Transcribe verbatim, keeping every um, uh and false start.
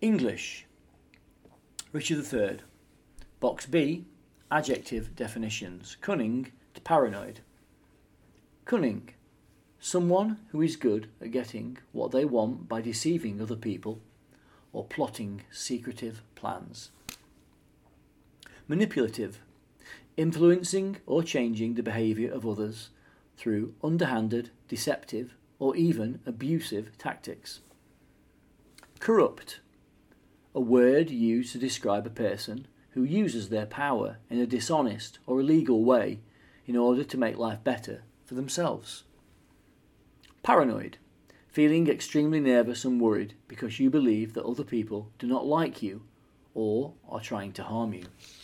English. Richard the Third. Box B. Adjective definitions. Cunning to paranoid. Cunning. Someone who is good at getting what they want by deceiving other people or plotting secretive plans. Manipulative. Influencing or changing the behaviour of others through underhanded, deceptive or even abusive tactics. Corrupt. A word used to describe a person who uses their power in a dishonest or illegal way in order to make life better for themselves. Paranoid. Feeling extremely nervous and worried because you believe that other people do not like you or are trying to harm you.